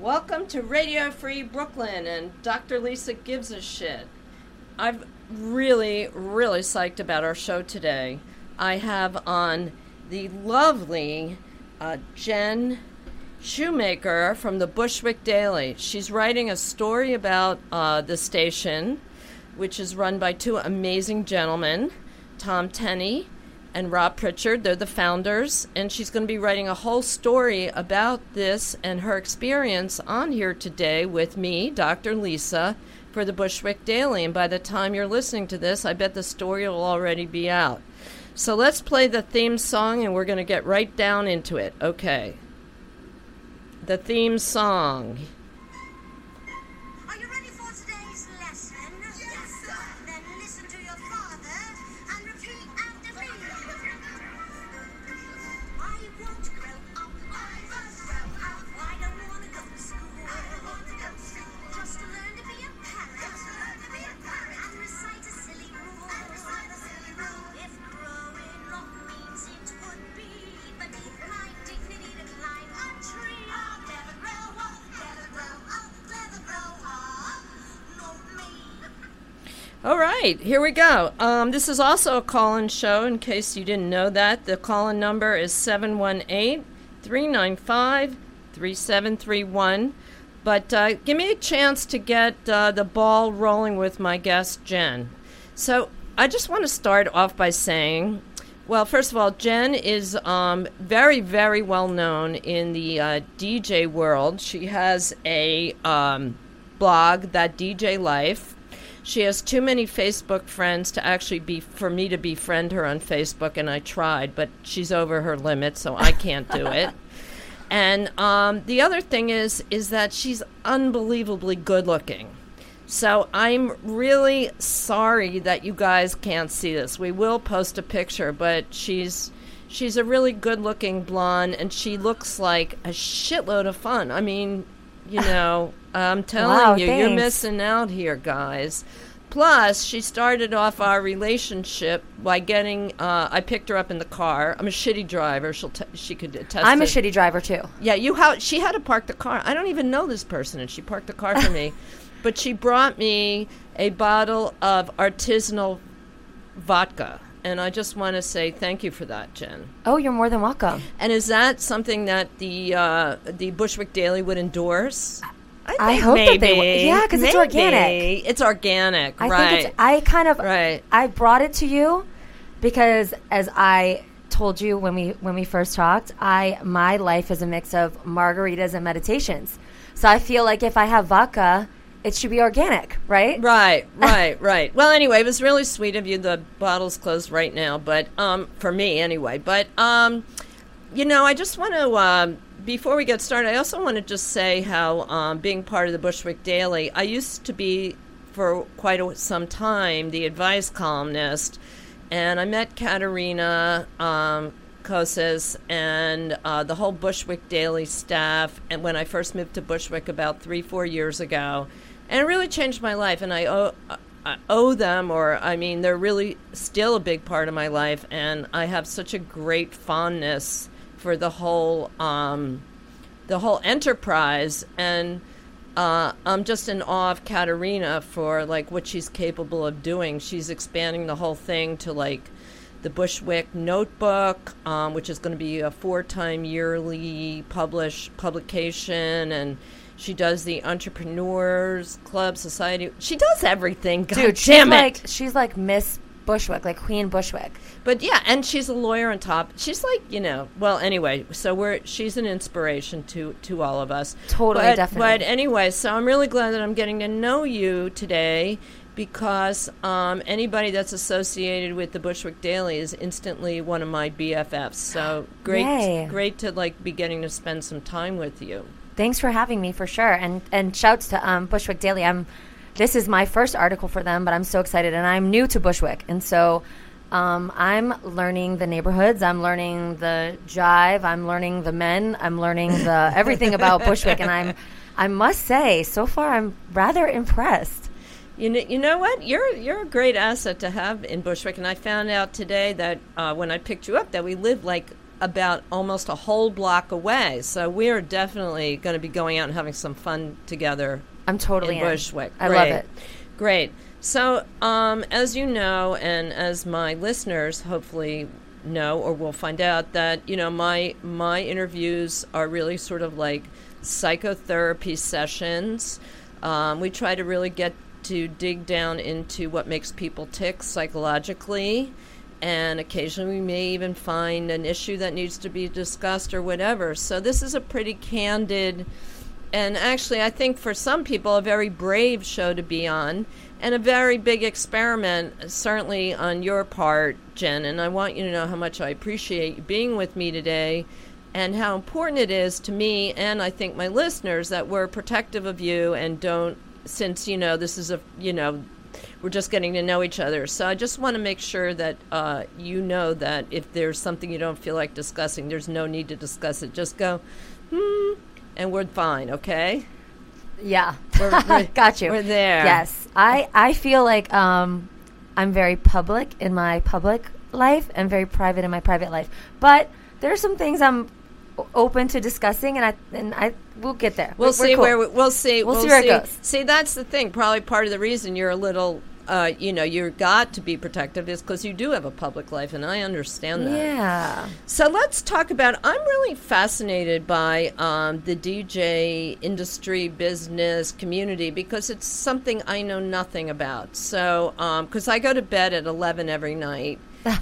Welcome to Radio Free Brooklyn and Dr. Lisa Gives a Shit. I'm really psyched about our show today. I have on the lovely Jen Shoemaker from the Bushwick Daily. She's writing a story about the station, which is run by two amazing gentlemen, Tom Tenney and Rob Pritchard. They're the founders, and she's going to be writing a whole story about this and her experience on here today with me, Dr. Lisa, for the Bushwick Daily. And by the time you're listening to this, I bet the story will already be out. So let's play the theme song, and we're going to get right down into it. Okay. The theme song. Are you ready for today's lesson? Yes, sir. Then listen to your father and repeat after me. I won't grow up. I won't grow up. I don't want to go to school. I don't want to go to school. Just to learn to be a parrot. Just to learn to be a parrot. And recite a silly rule. And recite a silly rule. If growing up means it would be beneath my dignity to climb a tree, I'll never grow up. Never grow up. Never grow up. Not me. All right, here we go. This is also a call-in show, in case you didn't know that. The call-in number is 718-395-3731. But give me a chance to get the ball rolling with my guest, Jen. So I just want to start off by saying, well, first of all, Jen is very, very well known in the DJ world. She has a blog, That DJ Life. She has too many Facebook friends to actually for me to befriend her on Facebook, and I tried, but she's over her limit, so I can't do it. And the other thing is that she's unbelievably good looking. So I'm really sorry that you guys can't see this. We will post a picture, but she's a really good looking blonde, and she looks like a shitload of fun. I mean, you know, I'm telling you, you're missing out here, guys. Plus, she started off our relationship by getting, I picked her up in the car. I'm a shitty driver. She could attest I'm a it. shitty driver, too. Yeah, she had to park the car. I don't even know this person, and she parked the car for me. But she brought me a bottle of artisanal vodka. And I just want to say thank you for that, Jen. Oh, you're more than welcome. And is that something that the Bushwick Daily would endorse? I hope that they would. Yeah, because it's organic. It's organic, I right. think I brought it to you because, as I told you when we first talked, my life is a mix of margaritas and meditations. So I feel like if I have vodka, it should be organic, right? Right. Well, anyway, it was really sweet of you. The bottle's closed right now, but for me anyway. But, you know, I just want to, before we get started, I also want to just say how being part of the Bushwick Daily, I used to be, for quite some time, the advice columnist, and I met Katerina Koses and the whole Bushwick Daily staff, and when I first moved to Bushwick about 3-4 years ago. And it really changed my life, and I owe them, or I mean, they're really still a big part of my life, and I have such a great fondness for the whole enterprise, and I'm just in awe of Katerina for like what she's capable of doing. She's expanding the whole thing to like the Bushwick Notebook, which is going to be a 4-time yearly publication, and she does the Entrepreneurs Club Society. She does everything. God damn it. She's like Miss Bushwick, like Queen Bushwick. But yeah, and she's a lawyer on top. She's like, you know, well, anyway, so she's an inspiration to all of us. Totally, definitely. But anyway, so I'm really glad that I'm getting to know you today, because anybody that's associated with the Bushwick Daily is instantly one of my BFFs. So great to like be getting to spend some time with you. Thanks for having me, for sure. And shouts to Bushwick Daily. This is my first article for them, but I'm so excited. And I'm new to Bushwick. And so I'm learning the neighborhoods. I'm learning the jive. I'm learning the men. I'm learning the everything about Bushwick. And I must say, so far, I'm rather impressed. You know what? You're a great asset to have in Bushwick. And I found out today that when I picked you up that we live like about almost a whole block away. So we are definitely going to be going out and having some fun together. I'm totally in in. Bushwick. I love it. Great. So, as you know, and as my listeners hopefully know or will find out, that my interviews are really sort of like psychotherapy sessions. We try to really get to dig down into what makes people tick psychologically, and occasionally we may even find an issue that needs to be discussed or whatever. So this is a pretty candid, and actually I think for some people a very brave show to be on, and a very big experiment, certainly on your part, Jen. And I want you to know how much I appreciate you being with me today, and how important it is to me, and I think my listeners, that we're protective of you and don't, since, this is we're just getting to know each other. So I just want to make sure that you know that if there's something you don't feel like discussing, there's no need to discuss it. Just go, and we're fine, okay? Yeah. We're Got you. We're there. Yes. I feel like I'm very public in my public life and very private in my private life. But there are some things I'm open to discussing, and I we'll get there. We'll see cool. where we'll see where it goes. See, that's the thing. Probably part of the reason you're a little, you're got to be protective is because you do have a public life, and I understand that. Yeah. So let's talk about. I'm really fascinated by the DJ industry, business, community, because it's something I know nothing about. So, because I go to bed at 11 every night.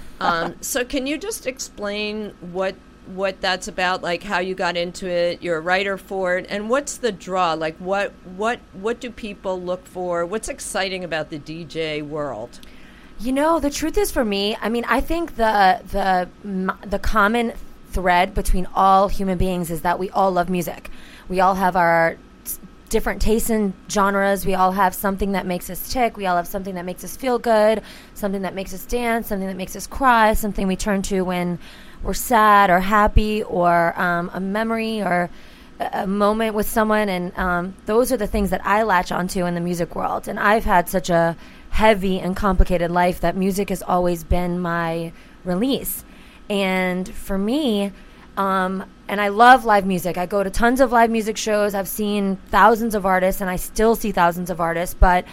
So can you just explain what that's about, like how you got into it? You're a writer for it, and what's the draw? Like what do people look for? What's exciting about the DJ world? The truth is, for me, I mean, I think the common thread between all human beings is that we all love music. We all have our different tastes and genres. We all have something that makes us tick. We all have something that makes us feel good, something that makes us dance, something that makes us cry, something we turn to when we're sad or happy, or a memory or a moment with someone. And those are the things that I latch onto in the music world. And I've had such a heavy and complicated life that music has always been my release. And for me, and I love live music. I go to tons of live music shows. I've seen thousands of artists, and I still see thousands of artists. But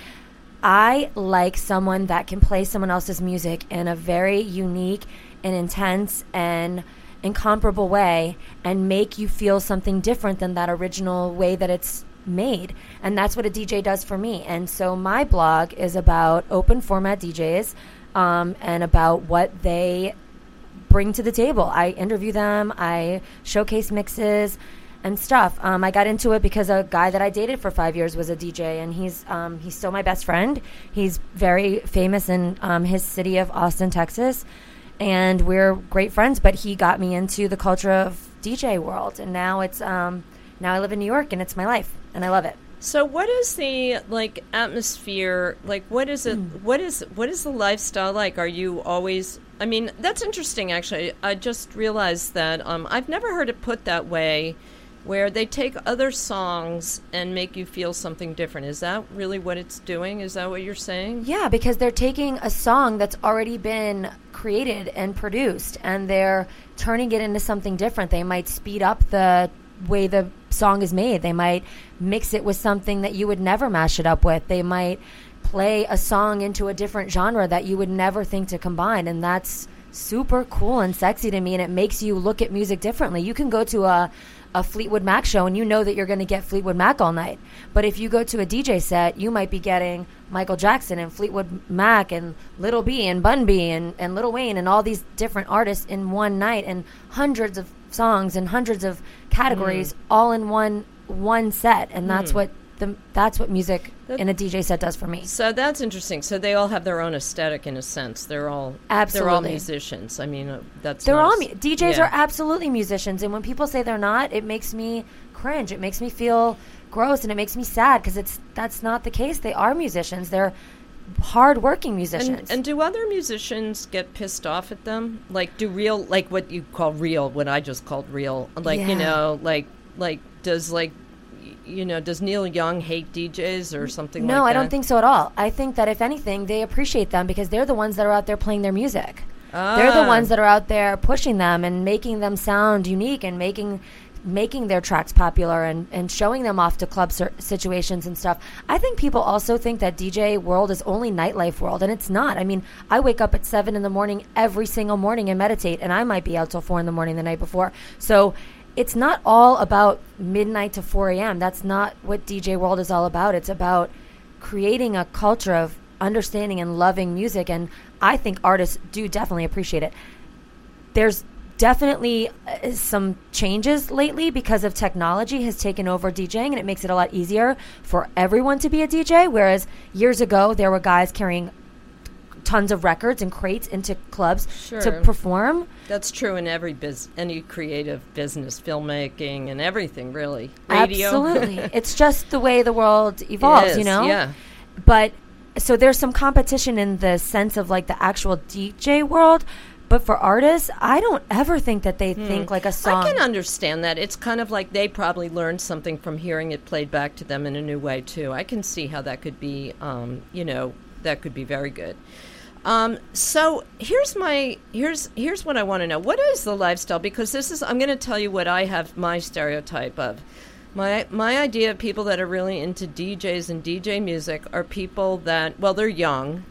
I like someone that can play someone else's music in a very unique and intense and incomparable way, and make you feel something different than that original way that it's made. And that's what a DJ does for me. And so my blog is about open format DJs, and about what they bring to the table. I interview them, I showcase mixes and stuff. I got into it because a guy that I dated for 5 years was a DJ, and he's still my best friend. He's very famous in his city of Austin, Texas, and we're great friends. But he got me into the culture of DJ world, and now it's now I live in New York, and it's my life, and I love it. So what is the atmosphere like? What is it? What is the lifestyle like? Are you always? I mean, that's interesting. Actually, I just realized that I've never heard it put that way, where they take other songs and make you feel something different. Is that really what it's doing? Is that what you're saying? Yeah, because they're taking a song that's already been created and produced, and they're turning it into something different. They might speed up the way the song is made. They might mix it with something that you would never mash it up with. They might play a song into a different genre that you would never think to combine, and that's super cool and sexy to me, and it makes you look at music differently. You can go to a Fleetwood Mac show and you know that you're going to get Fleetwood Mac all night, but if you go to a DJ set, you might be getting Michael Jackson and Fleetwood Mac and Little B and Bun B and Lil Wayne and all these different artists in one night, and hundreds of songs and hundreds of categories all in one set. And that's what music in a DJ set does for me. So that's interesting. So they all have their own aesthetic in a sense. They're all musicians. I mean, DJs are absolutely musicians. And when people say they're not, it makes me cringe. It makes me feel gross, and it makes me sad, because that's not the case. They are musicians. They're hard-working musicians. And do other musicians get pissed off at them? Like, do real, like what you call real, what I just called real, like, does Neil Young hate DJs or something like that? No, I don't think so at all. I think that if anything, they appreciate them because they're the ones that are out there playing their music. They're the ones that are out there pushing them and making them sound unique and making their tracks popular and showing them off to club situations and stuff. I think people also think that DJ world is only nightlife world, and it's not. I mean, I wake up at 7 in the morning every single morning and meditate, and I might be out till 4 in the morning the night before. So it's not all about midnight to 4 a.m. That's not what DJ world is all about. It's about creating a culture of understanding and loving music, and I think artists do definitely appreciate it. There's definitely some changes lately because of technology has taken over DJing, and it makes it a lot easier for everyone to be a DJ, whereas years ago there were guys carrying tons of records and crates into clubs to perform. That's true in any creative business, filmmaking and everything, really. Radio. Absolutely. It's just the way the world evolves, you know? Yeah. But so there's some competition in the sense of like the actual DJ world. But for artists, I don't ever think that they think like a song. I can understand that. It's kind of like they probably learned something from hearing it played back to them in a new way, too. I can see how that could be, that could be very good. So here's what I want to know. What is the lifestyle? Because I'm going to tell you what I have my stereotype of. My idea of people that are really into DJs and DJ music are people that, well, they're young.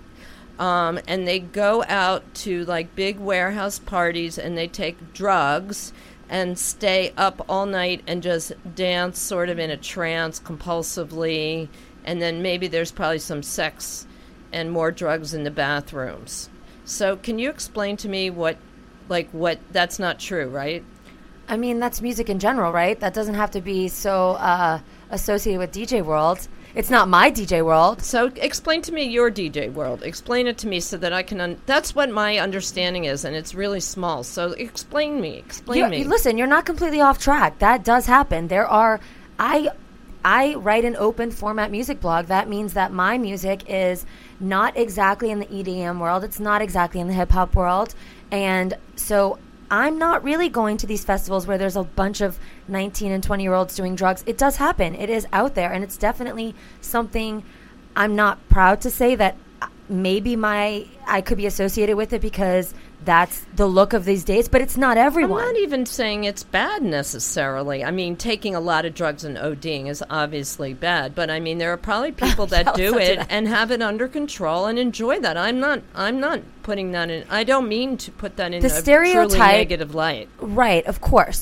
And they go out to like big warehouse parties and they take drugs and stay up all night and just dance sort of in a trance compulsively. And then maybe there's probably some sex and more drugs in the bathrooms. So can you explain to me what that's not true, right? I mean, that's music in general, right? That doesn't have to be so associated with DJ world. It's not my DJ world. So explain to me your DJ world. Explain it to me so that I can... that's what my understanding is, and it's really small. So explain me. Listen, you're not completely off track. That does happen. There are... I write an open format music blog. That means that my music is not exactly in the EDM world. It's not exactly in the hip-hop world. And so I'm not really going to these festivals where there's a bunch of 19 and 20-year-olds doing drugs. It does happen. It is out there, and it's definitely something I'm not proud to say that maybe I could be associated with it because that's the look of these days, but it's not everyone. I'm not even saying it's bad necessarily. I mean, taking a lot of drugs and ODing is obviously bad, but I mean, there are probably people that do it and have it under control and enjoy that. I'm not putting that in. I don't mean to put that in a truly negative light. Right, of course.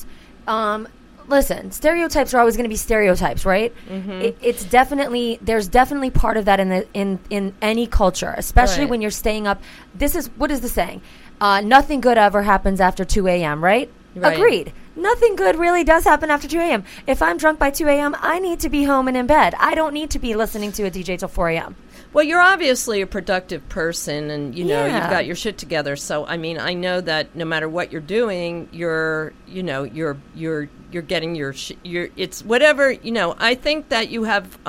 Listen, stereotypes are always going to be stereotypes, right? Mm-hmm. There's definitely part of that in any culture, especially when you're staying up. What is the saying? Nothing good ever happens after 2 a.m., right? Agreed. Nothing good really does happen after 2 a.m. If I'm drunk by 2 a.m., I need to be home and in bed. I don't need to be listening to a DJ till 4 a.m. Well, you're obviously a productive person, and you've got your shit together. So, I mean, I know that no matter what you're doing, you're getting it's whatever. I think that you have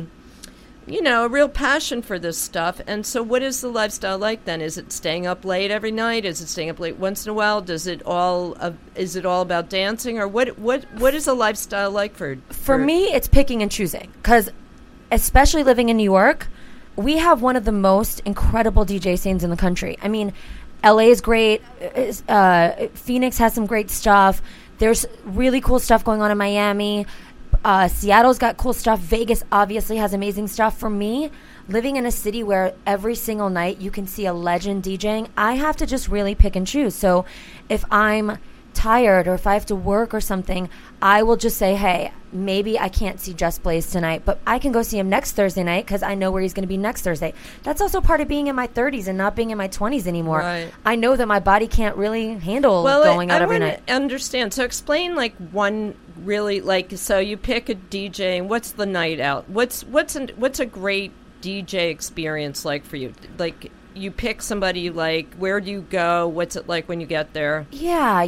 a real passion for this stuff. And so, what is the lifestyle like then? Is it staying up late every night? Is it staying up late once in a while? Is it all about dancing, or what is a lifestyle like for me? It's picking and choosing, because especially living in New York, we have one of the most incredible DJ scenes in the country. I mean, LA is great. Phoenix has some great stuff. There's really cool stuff going on in Miami. Seattle's got cool stuff. Vegas obviously has amazing stuff. For me, living in a city where every single night you can see a legend DJing, I have to just really pick and choose. So if I'm tired or if I have to work or something, I will just say, hey, maybe I can't see Just Blaze tonight, but I can go see him next Thursday night because I know where he's going to be next Thursday. That's also part of being in my 30s and not being in my 20s anymore. Right. I know that my body can't really handle going out every night. I understand. So explain one really so you pick a DJ and what's the night out? What's a great DJ experience like for you? Like, you pick somebody you like. Where do you go? What's it like when you get there? Yeah,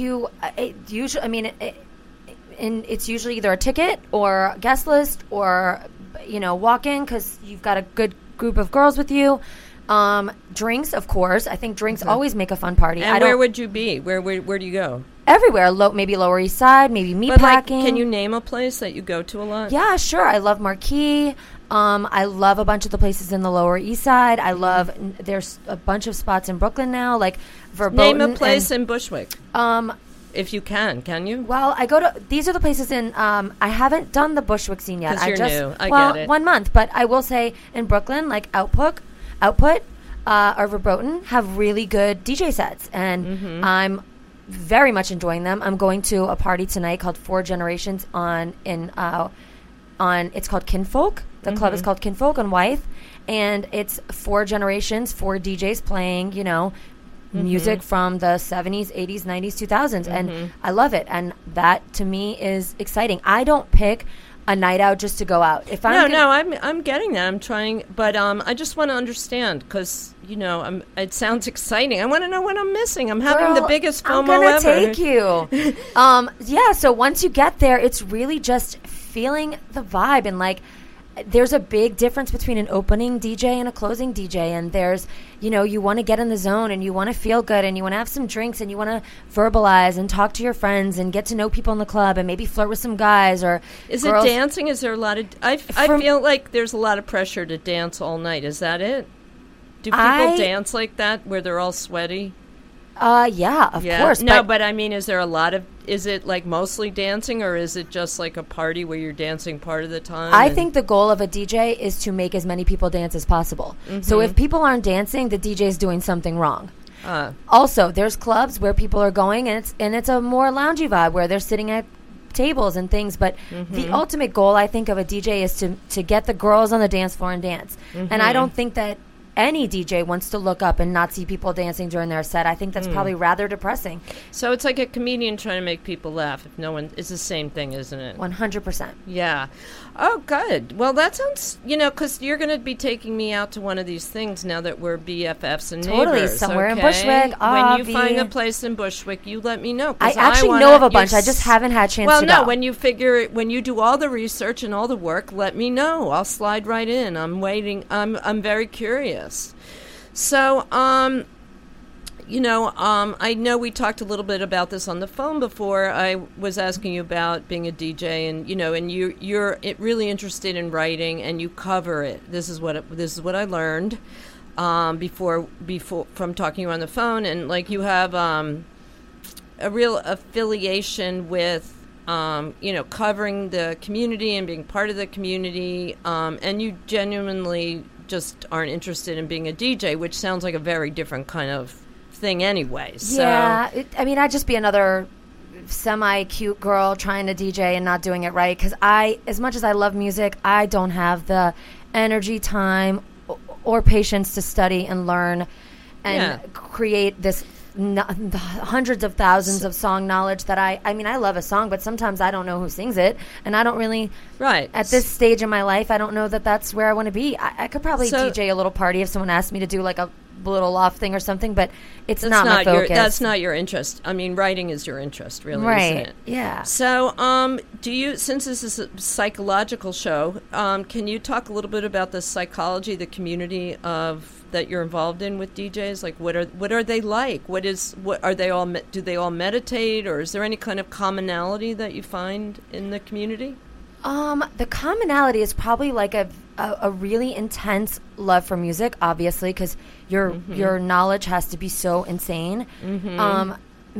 it's usually either a ticket or guest list or walk in because you've got a good group of girls with you. Drinks, of course. I think drinks always make a fun party. And where would you be? Where do you go? Everywhere. Maybe Lower East Side, maybe Meatpacking. Can you name a place that you go to a lot? Yeah, sure. I love Marquee. I love a bunch of the places in the Lower East Side. I love there's a bunch of spots in Brooklyn now, like Verboten. Name a place in Bushwick. If you can you? Well, I go to these are the places in. I haven't done the Bushwick scene yet. 'Cause you're new. I well, get it. 1 month, but I will say in Brooklyn, like Output, or Verboten have really good DJ sets, and I'm very much enjoying them. I'm going to a party tonight called Four Generations on it's called Kinfolk. The club is called Kinfolk on Wythe, and it's 4 generations, 4 DJs playing, music from the 70s, 80s, 90s, 2000s, and I love it. And that to me is exciting. I don't pick a night out just to go out. If I'm getting that. I'm trying, but I just want to understand because it sounds exciting. I want to know what I'm missing. I'm having the biggest FOMO I'm gonna ever. take you. Yeah. So once you get there, it's really just feeling the vibe, and like there's a big difference between an opening DJ and a closing DJ, and there's you want to get in the zone and you want to feel good and you want to have some drinks and you want to verbalize and talk to your friends and get to know people in the club and maybe flirt with some guys or Is girls. it dancing? Is there a lot of I feel like there's a lot of pressure to dance all night. Is that it? Do people dance like that where they're all sweaty? Yeah, of course. No, but I mean, is it like mostly dancing, or is it just like a party where you're dancing part of the time? I think the goal of a DJ is to make as many people dance as possible. So if people aren't dancing, the DJ is doing something wrong. Also, there's clubs where people are going, and it's a more loungy vibe where they're sitting at tables and things. But the ultimate goal, I think, of a DJ is to get the girls on the dance floor and dance. And I don't think that any DJ wants to look up and not see people dancing during their set. I think that's probably rather depressing. So it's like a comedian trying to make people laugh. If no one, it's the same thing, isn't it? 100%. Yeah. Oh, good. Well, that sounds, because you're going to be taking me out to one of these things now that we're BFFs and Totally, neighbors. somewhere in okay? Bushwick. When you find a place in Bushwick, you let me know. I actually know of a bunch. I just haven't had a chance to go. Well, no, when you do all the research and all the work, let me know. I'll slide right in. I'm waiting. I'm very curious. So, I know we talked a little bit about this on the phone before. I was asking you about being a DJ, and you're really interested in writing, and you cover it. This is what I learned before from talking to you on the phone, and like you have a real affiliation with covering the community and being part of the community, and you genuinely just aren't interested in being a DJ, which sounds like a very different kind of thing anyway. So. Yeah, I'd just be another semi-cute girl trying to DJ and not doing it right, because as much as I love music, I don't have the energy, time, or patience to study and learn and create this hundreds of thousands of song knowledge that I love a song, but sometimes I don't know who sings it, and I don't really at this stage in my life, I don't know that that's where I want to be. I could probably DJ a little party if someone asked me to do like a little loft thing or something, but it's not my focus. That's not your interest. I mean, writing is your interest, really, right? Isn't it? Yeah. So, since this is a psychological show, can you talk a little bit about the psychology, the community that you're involved in with DJs? Like, what are they like? What are they all? Do they all meditate, or is there any kind of commonality that you find in the community? The commonality is probably like a really intense love for music, obviously, because your knowledge has to be so insane. I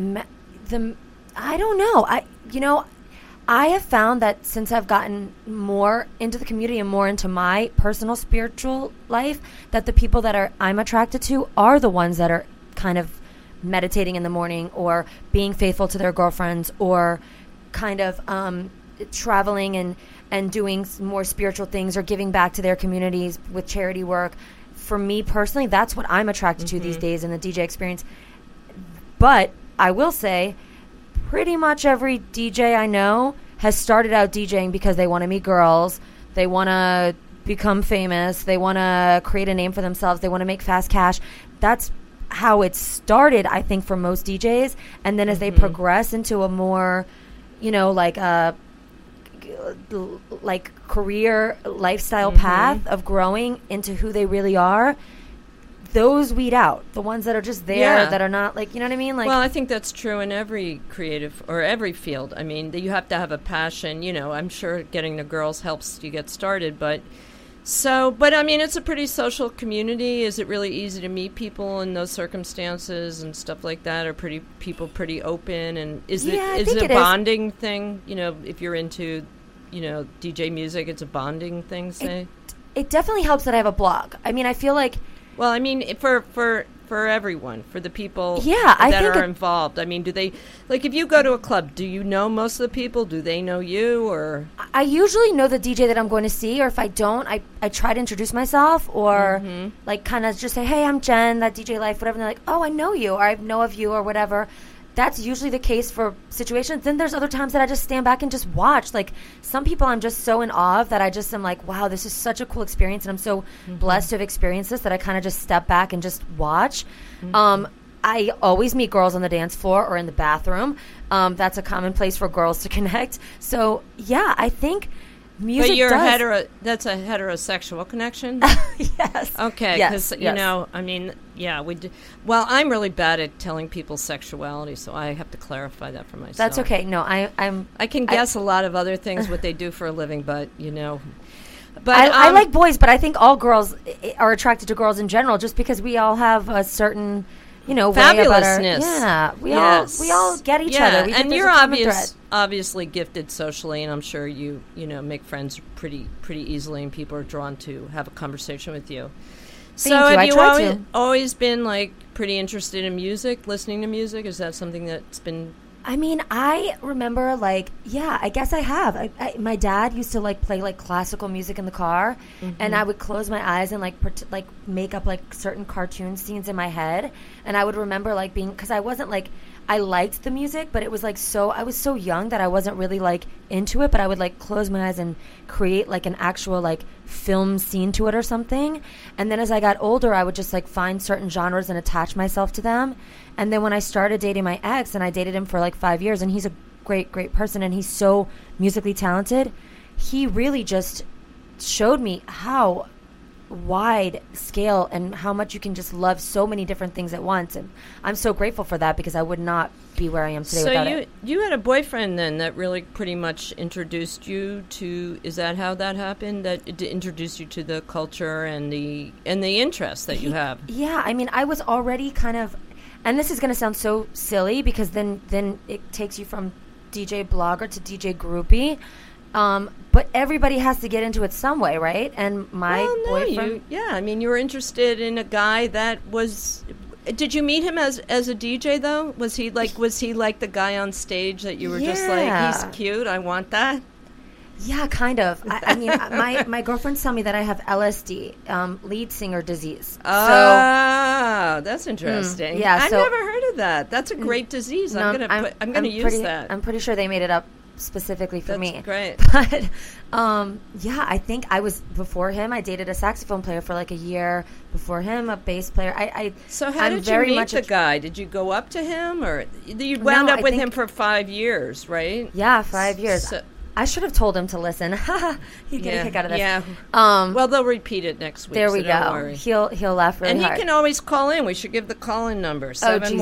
don't know. I have found that since I've gotten more into the community and more into my personal spiritual life, that the people that I'm attracted to are the ones that are kind of meditating in the morning or being faithful to their girlfriends or kind of traveling and doing more spiritual things or giving back to their communities with charity work. For me personally, that's what I'm attracted to these days in the DJ experience. But I will say, pretty much every DJ I know has started out DJing because they want to meet girls, they want to become famous, they want to create a name for themselves, they want to make fast cash. That's how it started, I think, for most DJs. And then as they progress into a more, like career lifestyle path of growing into who they really are, those weed out. The ones that are just there that are not like, you know what I mean? Like, well, I think that's true in every creative or every field. I mean, you have to have a passion. I'm sure getting the girls helps you get started, but So, but I mean, it's a pretty social community. Is it really easy to meet people in those circumstances and stuff like that? Are people pretty open? And is Yeah, I it think a it is. bonding thing? You know, if you're into, DJ music, it's a bonding thing. Say. It definitely helps that I have a blog. I mean, I feel like Well, I mean, for everyone, for the people Yeah, I that think are it- involved. I mean, do they, like, if you go to a club, do you know most of the people? Do they know you, or? I usually know the DJ that I'm going to see, or if I don't, I try to introduce myself, or like kind of just say, hey, I'm Jen, that DJ Life, whatever. And they're like, oh, I know you, or I know of you, or whatever. That's usually the case for situations. Then there's other times that I just stand back and just watch. Like some people I'm just so in awe of that I just am like, wow, this is such a cool experience. And I'm so blessed to have experienced this that I kind of just step back and just watch. I always meet girls on the dance floor or in the bathroom. That's a common place for girls to connect. So yeah, I think music But you're does. that's a heterosexual connection? Yes. Okay, Yes, because, yes. I mean, yeah, we do. Well, I'm really bad at telling people's sexuality, so I have to clarify that for myself. That's okay. No, I'm. I can guess a lot of other things, what they do for a living, but, But I like boys, but I think all girls are attracted to girls in general, just because we all have a certain, way about our, fabulousness. yeah, we Yes. all get each Yeah, other. We think and there's you're a common thread. obviously gifted socially, and I'm sure you make friends pretty easily, and people are drawn to have a conversation with you. So Thank you. have I you try to. always been like pretty interested in music, listening to music? Is that something that's been? I mean, I remember, I guess I have. My dad used to play classical music in the car, and I would close my eyes and make up certain cartoon scenes in my head, and I would remember being, because I wasn't I liked the music, but it was I was so young that I wasn't really into it, but I would close my eyes and create an actual film scene to it or something. And then as I got older, I would just find certain genres and attach myself to them. And then when I started dating my ex, and I dated him for 5 years, and he's a great person, and he's so musically talented, he really just showed me how wide scale and how much you can just love so many different things at once. And I'm so grateful for that, because I would not be where I am today without it. So you had a boyfriend then that really pretty much introduced you to, is that how that happened? That it introduced you to the culture and the interests that you have? Yeah, I mean, I was already kind of, and this is going to sound so silly, because then it takes you from DJ blogger to DJ groupie. But everybody has to get into it some way, right? And my boyfriend... I mean, you were interested in a guy that was... Did you meet him as a DJ, though? Was he like the guy on stage that you were just Yeah. he's cute, I want that? Yeah, kind of. I mean, my girlfriends tell me that I have LSD, lead singer disease. Oh, that's interesting. yeah, I've so- never heard of that. That's a great disease. No, I'm gonna use that. I'm pretty sure they made it up specifically for That's me. great. But yeah, I think I was before him. I dated a saxophone player for a year. Before him, a bass player. So how I'm did you very meet much the a- guy? Did you go up to him, or you wound No, up I with think- him for 5 years, right? Yeah, 5 years. So- I should have told him to listen. He'd get a kick out of this. Yeah. Um, Well, they'll repeat it next week. there so we don't go. worry. He'll laugh really And he hard. can always call in. We should give the call-in number, Oh, Jesus.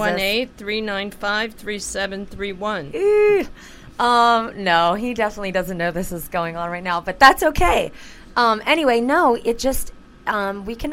718-395-3731. No, he definitely doesn't know this is going on right now, but that's okay. Anyway, no, it just I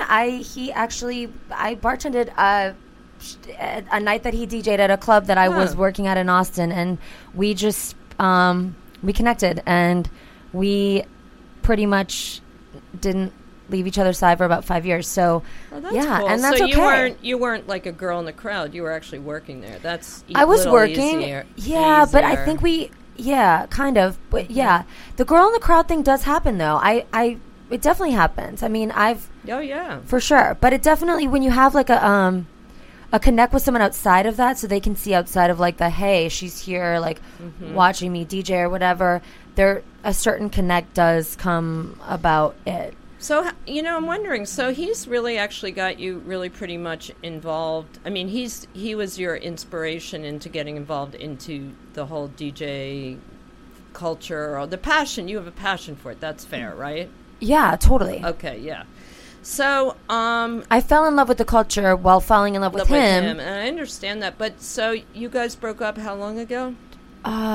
bartended a night that he DJ'd at a club that I was working at in Austin, and we just we connected, and we pretty much didn't leave each other's side for about 5 years. So Well, that's yeah, cool. and that's so okay. you weren't like a girl in the crowd. You were actually working there. That's I was little working. easier- Yeah, but I easier. think kind of. But yeah, the girl in the crowd thing does happen, though. It definitely happens. I mean, Oh yeah. for sure. But it definitely, when you have a connect with someone outside of that, so they can see outside of the, hey, she's here, watching me DJ or whatever, a certain connect does come about it. So, I'm wondering, so he's really actually got you really pretty much involved. I mean, he was your inspiration into getting involved into the whole DJ culture, or the passion. You have a passion for it. That's fair, right? Yeah, totally. Okay, yeah. So, I fell in love with the culture while falling in love with him. and I understand that. But so you guys broke up how long ago?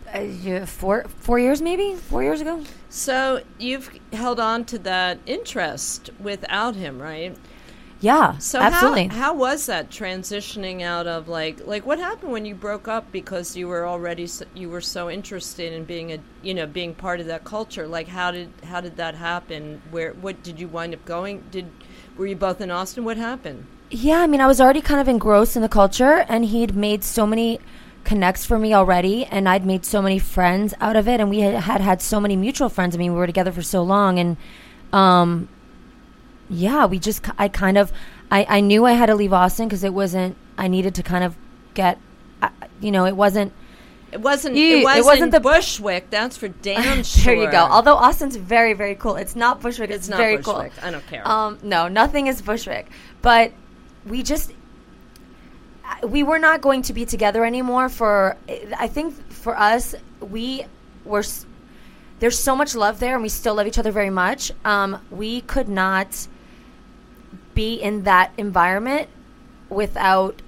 4 years maybe 4 years ago. So you've held on to that interest without him, right? Yeah, So absolutely. how was that transitioning out of like what happened when you broke up because you were already you were so interested in being part of that culture? Like how did that happen? What did you wind up going? Were you both in Austin? What happened? Yeah, I mean, I was already kind of engrossed in the culture, and he'd made so many connects for me already, and I'd made so many friends out of it, and we had so many mutual friends. I mean, we were together for so long, and yeah, I knew I had to leave Austin because I needed to kind of get, it wasn't. It wasn't the Bushwick. That's for damn sure. There you go. Although Austin's very, very cool. It's not Bushwick. It's not very Bushwick. cool. I don't care. No, nothing is Bushwick. But we were not going to be together anymore I think for us, there's so much love there and we still love each other very much. We could not be in that environment without,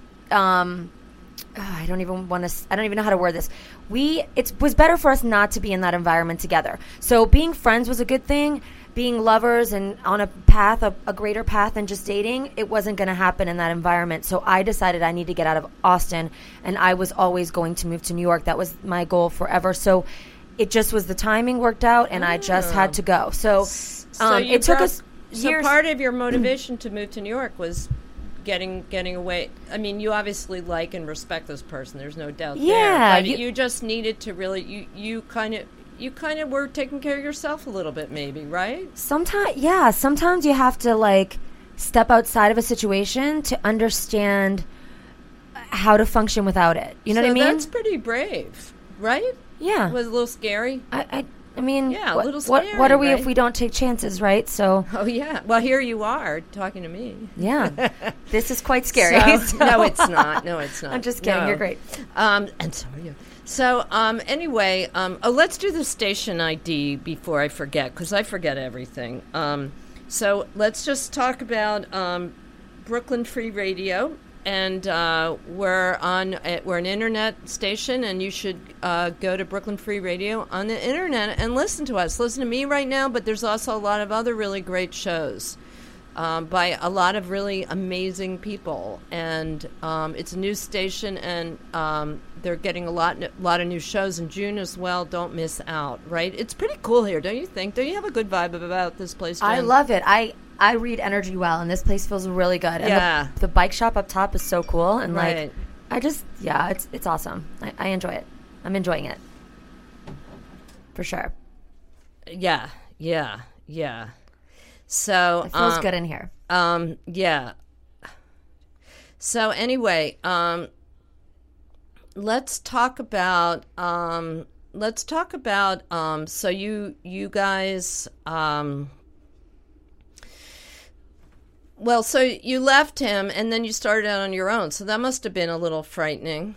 I don't even know how to word this. It was better for us not to be in that environment together. So being friends was a good thing. Being lovers and on a path, a greater path than just dating, it wasn't going to happen in that environment. So I decided I need to get out of Austin, and I was always going to move to New York. That was my goal forever. So it just was the timing worked out, and I just had to go. So it took us years. So part of your motivation to move to New York was getting away. I mean, you obviously like and respect this person. There's no doubt Yeah, there. But you just needed to really, you kind of were taking care of yourself a little bit, maybe, right? Sometimes you have to step outside of a situation to understand how to function without it. You know what I mean? That's pretty brave, right? Yeah. It was a little scary. I mean, yeah, a little scary. What are we right? if we don't take chances, right? So. Oh yeah. Well, here you are talking to me. Yeah. This is quite scary. No, it's not. No, it's not. I'm just kidding. No. You're great. And so are you. So anyway, let's do the station ID before I forget, because I forget everything. So let's just talk about Brooklyn Free Radio, and we're an internet station, and you should go to Brooklyn Free Radio on the internet and listen to us. Listen to me right now, but there's also a lot of other really great shows. By a lot of really amazing people, and it's a news station, and they're getting a lot of new shows in June as well. Don't miss out, right? It's pretty cool here, don't you think? Don't you have a good vibe about this place, Jen? I love it. I read Energy well, and this place feels really good. And Yeah. the bike shop up top is so cool, and Right. it's awesome. I enjoy it. I'm enjoying it for sure. Yeah. So It feels good in here. Yeah. So anyway, let's talk about so you guys well, so you left him and then you started out on your own. So that must have been a little frightening.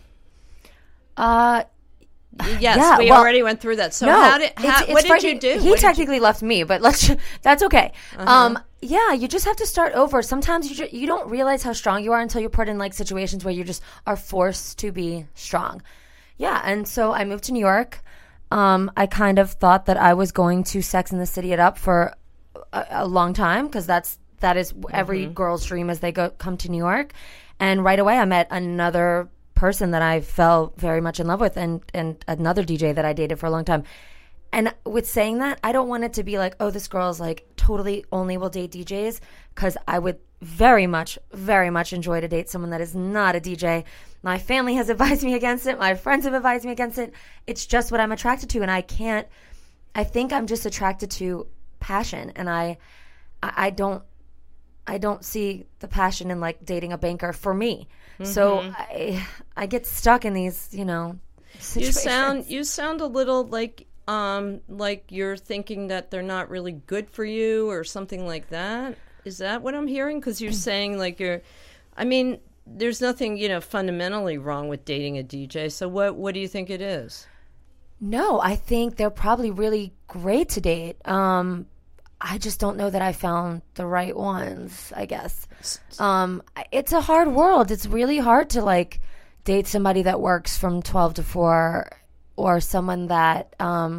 Yes, yeah, we already went through that. So no, what did you do? He technically left me, but that's okay. Yeah, you just have to start over. Sometimes you don't realize how strong you are until you're put in situations where you just are forced to be strong. Yeah, and so I moved to New York. I kind of thought that I was going to Sex and the City it up for a long time, because that is every girl's dream as they come to New York. And right away I met another person that I fell very much in love with, and another DJ that I dated for a long time. And with saying that, I don't want it to be like, oh, this girl's totally only will date DJs, because I would very much enjoy to date someone that is not a DJ. My family has advised me against it. My friends have advised me against it. It's just what I'm attracted to, and I think I'm just attracted to passion, and I don't see the passion in dating a banker for me. So I get stuck in these, situations. You sound a little like you're thinking that they're not really good for you or something like that. Is that what I'm hearing? Because you're saying there's nothing, fundamentally wrong with dating a DJ. So what do you think it is? No, I think they're probably really great to date. I just don't know that I found the right ones, I guess. It's a hard world. It's really hard to date somebody that works from 12 to 4 or someone that,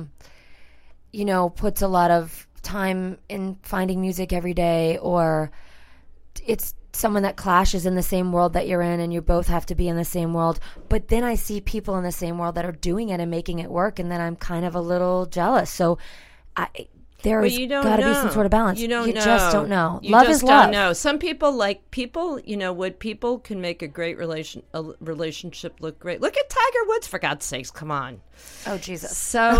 puts a lot of time in finding music every day, or it's someone that clashes in the same world that you're in and you both have to be in the same world. But then I see people in the same world that are doing it and making it work, and then I'm kind of a little jealous. So there's got to be some sort of balance. You don't know. Just don't know. You love just is love. don't know. Some people people can make a great relationship look great. Look at Tiger Woods, for God's sakes, come on. Oh, Jesus.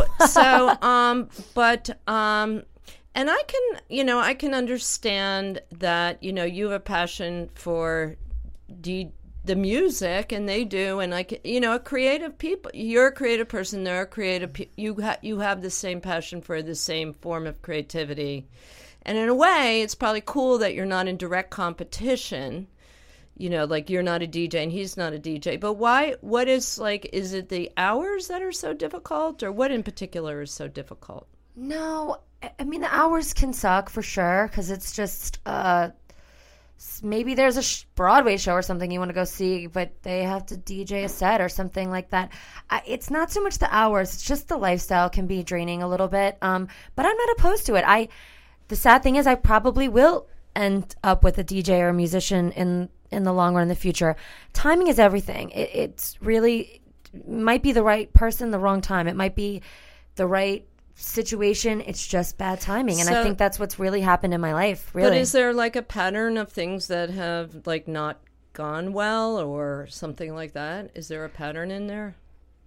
And I can understand that, you have a passion for the music, and they do, and a creative people. You're a creative person. They're a creative. You have the same passion for the same form of creativity, and in a way, it's probably cool that you're not in direct competition. Like you're not a DJ and he's not a DJ. But why? What is is it the hours that are so difficult, or what in particular is so difficult? No, I mean, the hours can suck for sure, because it's just maybe there's a Broadway show or something you want to go see, but they have to DJ a set or something like that. It's not so much the hours, it's just the lifestyle can be draining a little bit. But I'm not opposed to it. The sad thing is I probably will end up with a DJ or a musician in the long run in the future. Timing is everything. It's really might be the right person, the wrong time. It might be the right situation. It's just bad timing, and I think that's what's really happened in my life. Really. But is there a pattern of things that have not gone well, or something like that? Is there a pattern in there?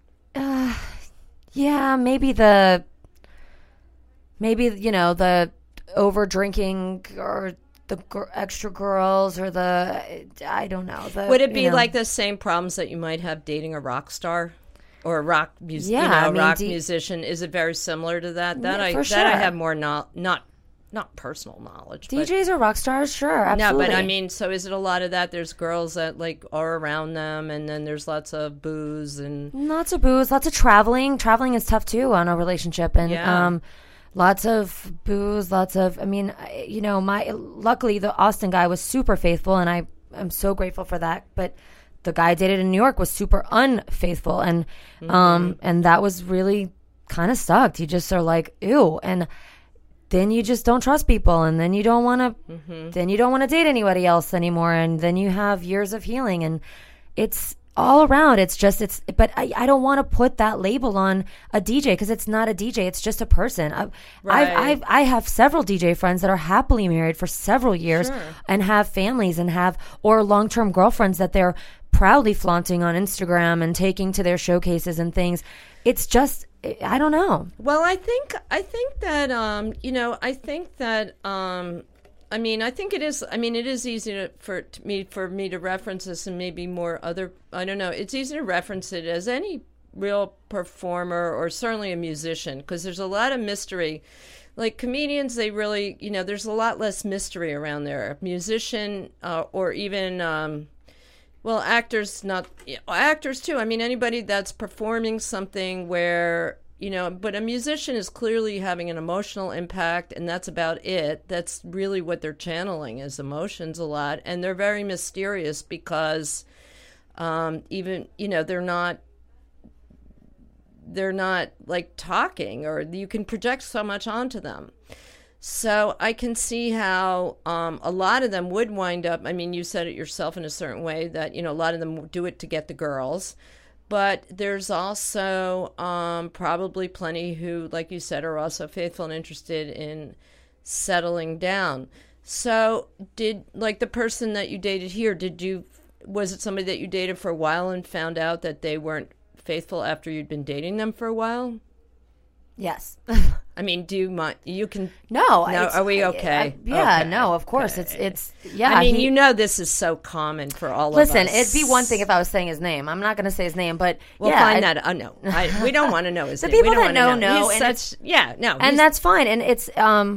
Yeah, maybe the over drinking, or the extra girls, or I don't know. Would it be like the same problems that you might have dating a rock star? Or a rock musician, musician. Is it very similar to that? For sure. I have more not personal knowledge. DJs or rock stars, sure, absolutely. No, but I mean, so is it a lot of that? There's girls that are around them, and then there's lots of booze and lots of traveling. Traveling is tough too on a relationship, and lots of booze, I mean, luckily the Austin guy was super faithful, and I'm so grateful for that. But the guy I dated in New York was super unfaithful, and and that was really kind of sucked. You just are like, ew, and then you just don't trust people, and then you don't want to date anybody else anymore, and then you have years of healing, and it's all around. But I don't want to put that label on a DJ, because it's not a DJ. It's just a person. I have several DJ friends that are happily married for several years, sure, and have families or long-term girlfriends that they're proudly flaunting on Instagram and taking to their showcases and things. It's just, I don't know. Well, I think that it is easy for me to reference this, and maybe more other, I don't know, it's easy to reference it as any real performer, or certainly a musician, because there's a lot of mystery. Like comedians, they really, there's a lot less mystery around there. A musician, or even, actors too. I mean, anybody that's performing something where, but a musician is clearly having an emotional impact, and that's about it. That's really what they're channeling, is emotions a lot. And they're very mysterious, because even, they're not like talking, or you can project so much onto them. So I can see how a lot of them would wind up, I mean, you said it yourself in a certain way, that, a lot of them do it to get the girls. But there's also probably plenty who, like you said, are also faithful and interested in settling down. So the person that you dated here, was it somebody that you dated for a while and found out that they weren't faithful after you'd been dating them for a while? Yes. I mean, do you mind? You can. No. Are we okay? Yeah. Okay. No. Of course. Okay. It's. Yeah. I mean, this is so common for all of us. Listen, it'd be one thing if I was saying his name. I'm not going to say his name, but we'll find that. Oh no, we don't want to know his name. The people that know. And that's fine. And it's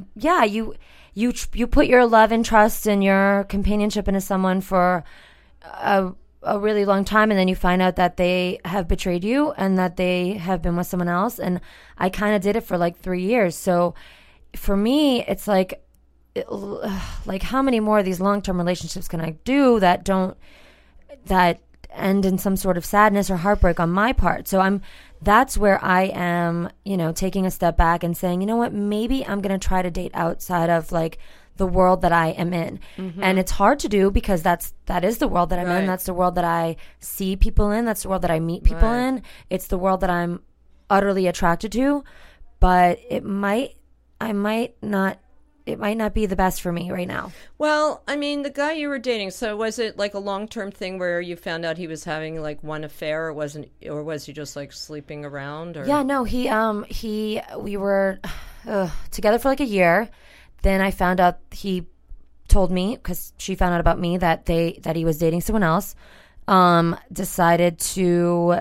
you put your love and trust and your companionship into someone for a really long time, and then you find out that they have betrayed you and that they have been with someone else. And I kind of did it for 3 years. So for me, it's like how many more of these long-term relationships can I do that end in some sort of sadness or heartbreak on my part? So that's where I am, taking a step back and saying, you know what, maybe I'm going to try to date outside of like the world that I am in. And it's hard to do because that is the world that I'm in. That's the world that I see people in. That's the world that I meet people in. It's the world that I'm utterly attracted to, but it might not be the best for me right now. Well, I mean, the guy you were dating, so was it like a long-term thing where you found out he was having like one affair, or was he just like sleeping around? Or? Yeah, no, we were together for like a year. Then I found out, he told me, because she found out about me, that he was dating someone else. Decided to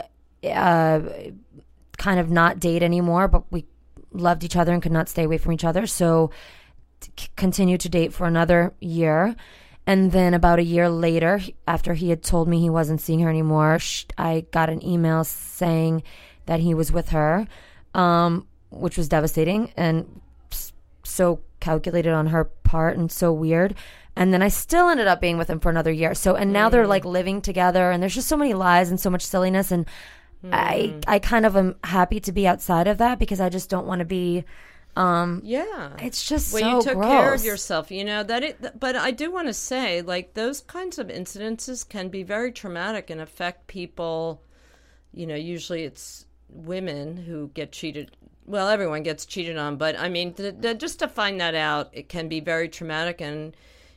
kind of not date anymore, but we loved each other and could not stay away from each other. So continued to date for another year. And then about a year later, after he had told me he wasn't seeing her anymore, I got an email saying that he was with her, which was devastating and so calculated on her part and so weird. And then I still ended up being with him for another year. So, and now they're like living together, and there's just so many lies and so much silliness. And I kind of am happy to be outside of that because I just don't want to be. It's just well, so you took gross. care of yourself, but I do want to say, like, those kinds of incidences can be very traumatic and affect people. Usually it's women who get cheated. Well, everyone gets cheated on, but I mean, just to find that out, it can be very traumatic. And,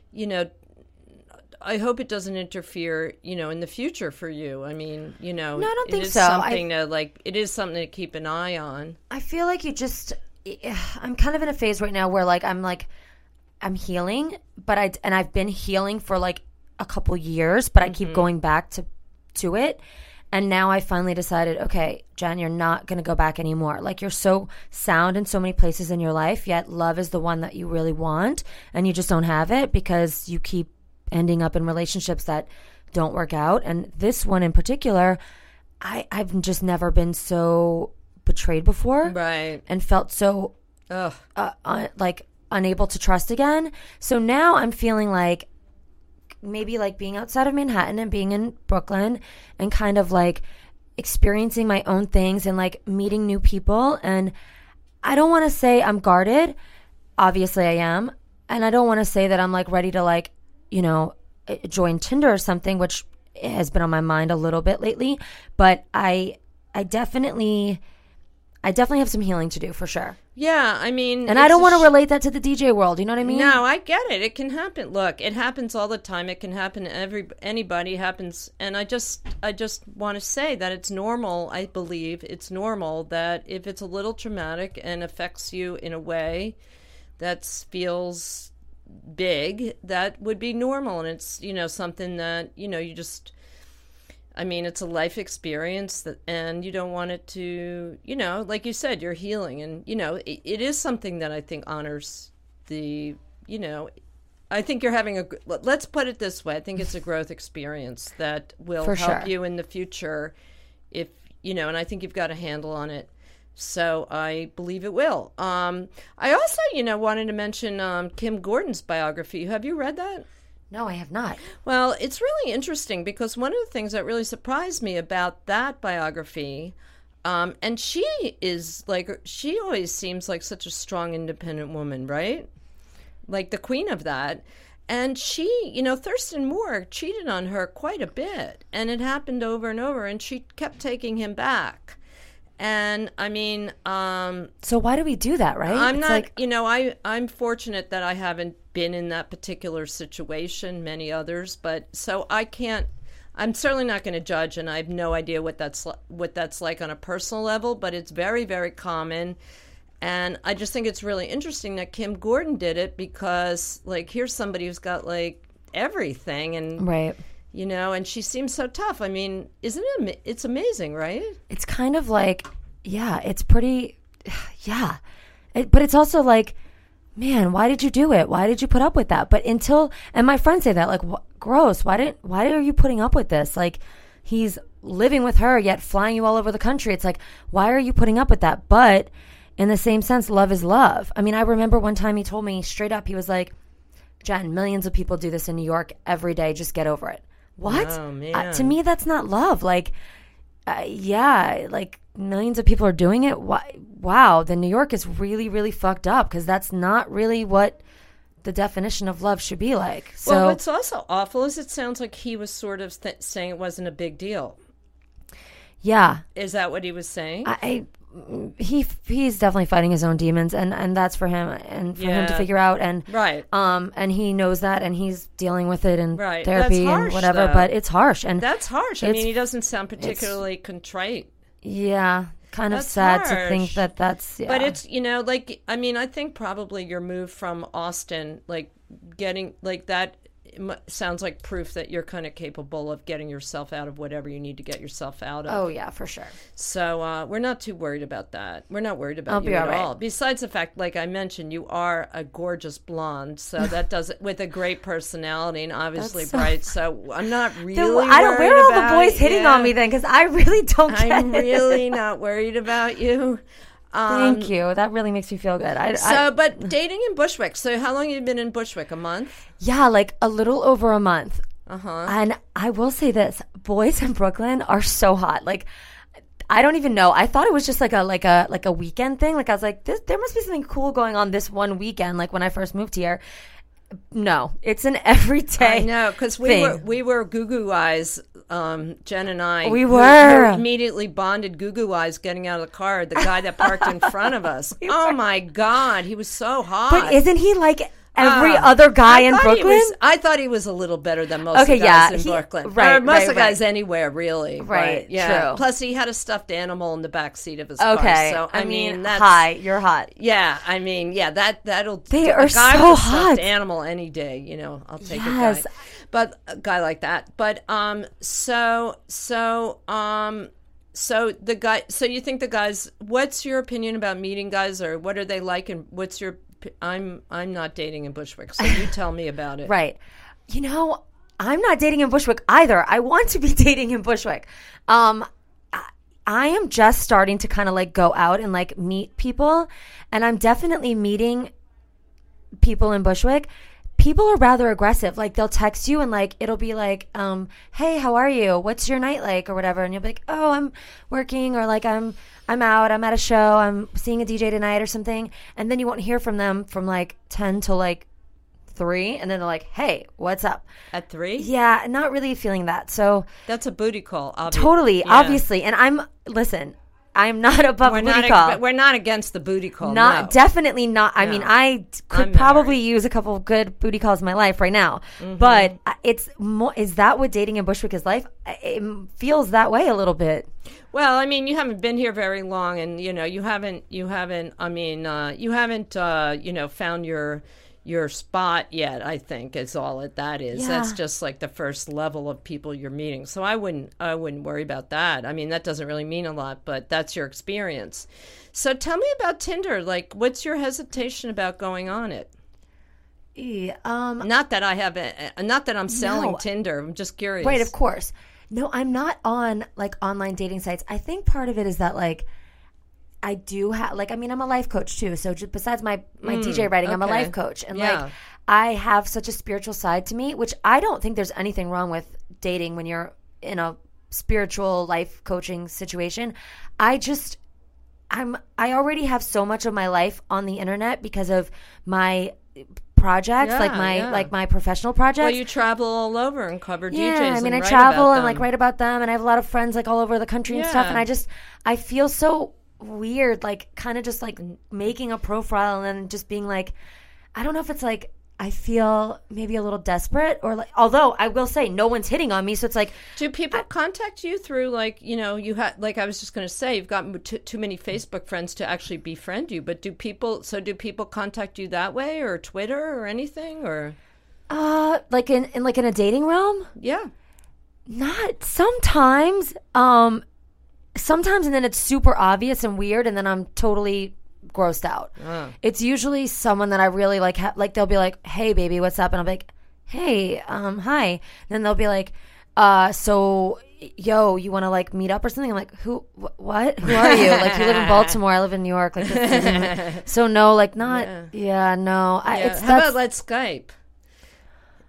I hope it doesn't interfere, in the future for you. I mean, No, I don't think so. It is something to keep an eye on. I feel like I'm kind of in a phase right now where I'm healing, but I've been healing for like a couple years, but I keep going back to it. And now I finally decided, okay, Jen, you're not going to go back anymore. Like, you're so sound in so many places in your life, yet love is the one that you really want, and you just don't have it because you keep ending up in relationships that don't work out. And this one in particular, I've just never been so betrayed before. Right. And felt so unable to trust again. So now I'm feeling like maybe like being outside of Manhattan and being in Brooklyn and kind of like experiencing my own things and like meeting new people. And I don't want to say I'm guarded. Obviously I am. And I don't want to say that I'm like ready to like, join Tinder or something, which has been on my mind a little bit lately. But I definitely have some healing to do for sure. Yeah, I mean... And I don't want to relate that to the DJ world, you know what I mean? No, I get it. It can happen. Look, it happens all the time. It can happen to anybody. It happens. And I just want to say that it's normal, I believe. It's normal that if it's a little traumatic and affects you in a way that feels big, that would be normal. And it's, something that, you just... I mean, it's a life experience and you don't want it to, like you said, you're healing. And, it is something that I think honors the, I think you're having let's put it this way. I think it's a growth experience that will help you in the future if, and I think you've got a handle on it. So I believe it will. I also, wanted to mention Kim Gordon's biography. Have you read that? No, I have not. Well, it's really interesting because one of the things that really surprised me about that biography, and she always seems like such a strong, independent woman, right? Like the queen of that. And she, Thurston Moore cheated on her quite a bit, and it happened over and over, and she kept taking him back. And I mean, so why do we do that, right? I'm fortunate that I haven't been in that particular situation, many others, but so I'm certainly not going to judge, and I have no idea what that's like on a personal level, but it's very, very common. And I just think it's really interesting that Kim Gordon did it because, like, here's somebody who's got, like, everything, and right. And she seems so tough. I mean, it's amazing, right? It's kind of like, yeah, it's pretty, yeah. But it's also like, man, why did you do it? Why did you put up with that? But and my friends say that, like, gross. Why are you putting up with this? Like, he's living with her, yet flying you all over the country. It's like, why are you putting up with that? But in the same sense, love is love. I mean, I remember one time he told me straight up, he was like, Jen, millions of people do this in New York every day. Just get over it. What? Oh, man. To me, that's not love. Like, yeah, like millions of people are doing it. Wow, then New York is really, really fucked up because that's not really what the definition of love should be like. So well, what's also awful is it sounds like he was sort of saying it wasn't a big deal. yeah, Is that what he was saying? he's definitely fighting his own demons, and that's for him and for him to Yeah. figure out. And Right. and he knows that, and he's dealing with it in Right. therapy That's harsh, and whatever. though. But it's harsh, and That's harsh. I It's- mean, he doesn't sound particularly contrite. yeah, kind of That's sad to think harsh. that that's. Yeah. But it's, you know, like, I mean, I think probably your move from Austin, like getting like that sounds like proof that you're kind of capable of getting yourself out of whatever you need to get yourself out of. Oh yeah, for sure. So we're not too worried about that. We're not worried about I'll you be at all right. all. Besides the fact, like I mentioned, you are a gorgeous blonde, so that does it with a great personality and obviously That's so bright. So I'm not really. I don't. Where are all the about boys hitting yeah. on me then? Because I really don't get I'm it. really not worried about you. Thank you. That really makes me feel good. But dating in Bushwick. So how long have you been in Bushwick? A month? Yeah, like a little over a month. Uh-huh. And I will say this: boys in Brooklyn are so hot. Like, I don't even know. I thought it was just like a weekend thing. Like I was like, there must be something cool going on this one weekend. Like when I first moved here. No, it's an everyday. I know, because we were Goo Goo Eyes, Jen and I. We who were. immediately bonded Goo Goo Eyes getting out of the car. The guy that parked in front of us. Oh my God, he was so hot. But isn't he like every other guy in Brooklyn? I thought he was a little better than most Okay, of the guys yeah, in Brooklyn. right, Or most of the right. guys anywhere, really. Right, But, yeah. true. Plus, he had a stuffed animal in the back seat of his car. Okay, So I mean, that's hi, you're hot. Yeah, I mean, yeah, that'll. They a are guy so with a stuffed hot. animal any day. You know, I'll take Yes. a guy, but a guy like that. But so the guy. So you think the guys? What's your opinion about meeting guys, or what are they like? And what's your? I'm not dating in Bushwick, so you tell me about it. Right. You know, I'm not dating in Bushwick either. I want to be dating in Bushwick. I am just starting to kind of like go out and like meet people, and I'm definitely meeting people in Bushwick. People are rather aggressive. Like they'll text you and like it'll be like, "Hey, how are you? What's your night like?" or whatever, and you'll be like, "Oh, I'm working," or like I'm out. I'm at a show. I'm seeing a DJ tonight or something, and then you won't hear from them from like 10 to like 3, and then they're like, "Hey, what's up?" At 3? Yeah, not really feeling that. So That's a booty call. Obviously. totally, Yeah. obviously, and I'm not above We're a booty not. call. We're not against the booty call. Not no. definitely not. I mean, I could I'm probably married. use a couple of good booty calls in my life right now. Mm-hmm. But it's more. Is that what dating in Bushwick is like? It feels that way a little bit. Well, I mean, you haven't been here very long, and you know, you haven't. I mean, you haven't. Found your spot yet. I think is all that is. Yeah. That's just like the first level of people you're meeting. So I wouldn't worry about that. I mean, that doesn't really mean a lot, but that's your experience. So tell me about Tinder. Like, what's your hesitation about going on it? Yeah, Not that I have. Not that I'm selling No. Tinder. I'm just curious. right, of course. No, I'm not on like online dating sites. I think part of it is that like I do have like, I mean, I'm a life coach too. So just besides my DJ writing, I'm a okay. life coach, and Yeah. like I have such a spiritual side to me, which I don't think there's anything wrong with dating when you're in a spiritual life coaching situation. I already have so much of my life on the internet because of my projects, Yeah, like my professional projects. Well, you travel all over and cover DJs. Yeah, I mean, I and write travel about and like them. write about them, and I have a lot of friends like all over the country and stuff. Yeah. And I feel so weird, like kind of just like making a profile and then just being like, I don't know if it's like I feel maybe a little desperate or like. Although I will say, no one's hitting on me, so it's like, Do people contact you through like, you know, you had, like I was just going to say, you've got too many Facebook friends to actually befriend you, but do people contact you that way, or Twitter or anything, or like in a dating realm. yeah. Not sometimes. Sometimes, and then it's super obvious and weird, and then I'm totally grossed out. It's usually someone that I really like. Like they'll be like, "Hey, baby, what's up?" And I'll be like, "Hey, hi." And then they'll be like, "So, yo, you want to like meet up or something?" I'm like, "Who? What? Who are you? Like, you live in Baltimore, I live in New York. Like, so no, like not. Yeah, no. Yeah. It's How that's about let's Skype?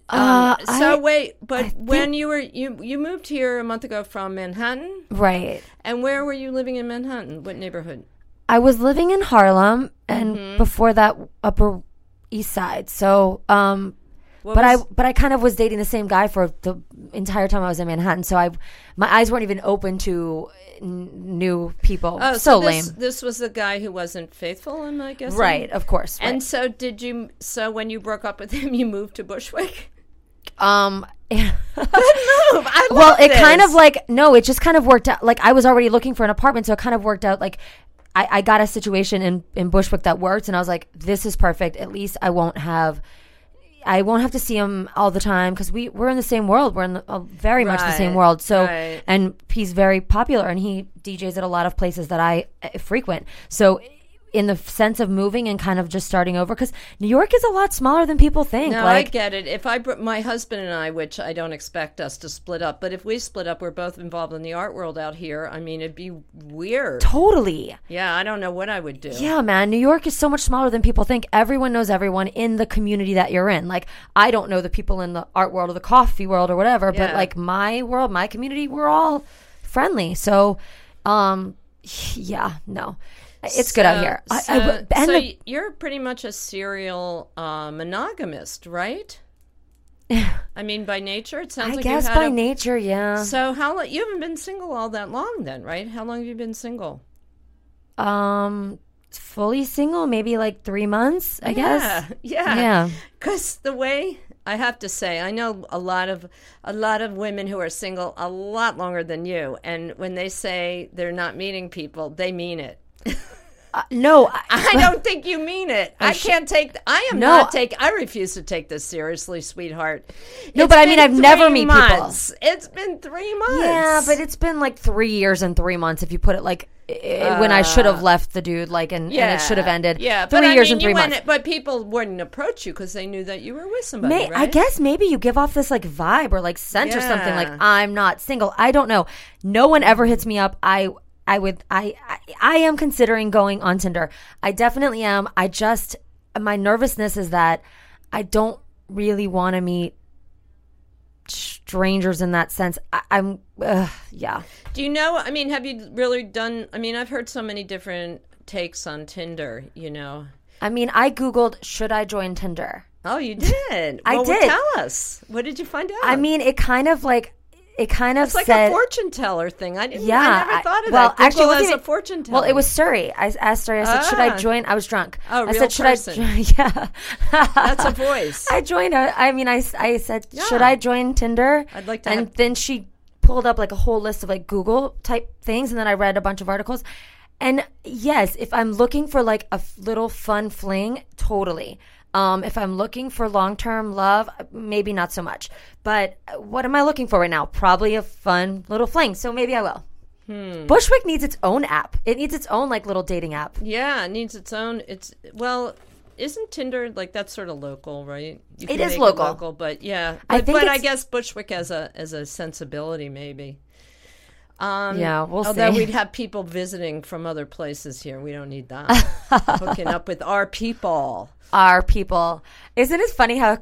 Wait, but when you moved here a month ago from Manhattan, Right. and where were you living in Manhattan? What neighborhood? I was living in Harlem, and before that, Upper East Side. So, but I kind of was dating the same guy for the entire time I was in Manhattan. So my eyes weren't even open to new people. Oh, so this, lame. This was the guy who wasn't faithful, am I guessing? Right, of course. Right. And so did you? So when you broke up with him, you moved to Bushwick. Good move. I love Well, it this. kind of like no, it just kind of worked out. Like I was already looking for an apartment, so it kind of worked out. Like I got a situation in Bushwick that worked, and I was like, this is perfect. At least I won't have to see him all the time because we're in the same world. We're in very much the same world. So, and he's very popular, and he DJs at a lot of places that I frequent. So, in the sense of moving and kind of just starting over, because New York is a lot smaller than people think. No, like, I get it. If my husband and I, which I don't expect us to split up, but if we split up, we're both involved in the art world out here. I mean, it'd be weird. Totally. Yeah, I don't know what I would do. Yeah, man. New York is so much smaller than people think. Everyone knows everyone in the community that you're in. Like, I don't know the people in the art world or the coffee world or whatever, but like my world, my community, we're all friendly. So, yeah, no. It's good out here. So you're pretty much a serial monogamist, right? I mean, by nature, it sounds like I guess you had by nature, yeah. So how long? You haven't been single all that long, then, right? How long have you been single? Fully single, maybe like 3 months, I guess. Yeah. Because the way I have to say, I know a lot of women who are single a lot longer than you, and when they say they're not meeting people, they mean it. No, I don't think you mean it. I refuse to take this seriously, sweetheart. No, but I mean, I've never met people. It's been 3 months. Yeah, but it's been like 3 years and 3 months if you put it like when I should have left the dude, like, and it should have ended. Yeah, 3 years and 3 months. But people wouldn't approach you because they knew that you were with somebody, right? I guess maybe you give off this like vibe or like scent or something, like I'm not single. I don't know. No one ever hits me up. I am considering going on Tinder. I definitely am. My nervousness is that I don't really want to meet strangers in that sense. Yeah. Do you know, I mean, have you really done, I mean, I've heard so many different takes on Tinder, you know. I mean, I Googled, should I join Tinder? Oh, you did? I did. Well, tell us. What did you find out? I mean, it kind of it's like said, a fortune teller thing. I never thought of well, that. Google actually, as a fortune teller. Well, it was Surrey. I asked Surrey. I said, "Should I join?" I was drunk. Oh, I real said, "Should person. I?" Yeah, that's a voice. I joined. I said, "Should I join Tinder?" I'd like to. And then she pulled up like a whole list of like Google type things, and then I read a bunch of articles. And yes, if I'm looking for like a little fun fling, totally. If I'm looking for long-term love, maybe not so much. But what am I looking for right now? Probably a fun little fling. So maybe I will. Bushwick needs its own app. It needs its own like little dating app. Yeah, it needs its own. Isn't Tinder like that's sort of local, right? It is local. But yeah. I guess Bushwick as a sensibility maybe. Yeah, we'll see. Although we'd have people visiting from other places here. We don't need that. Hooking up with our people. Our people. Isn't it funny how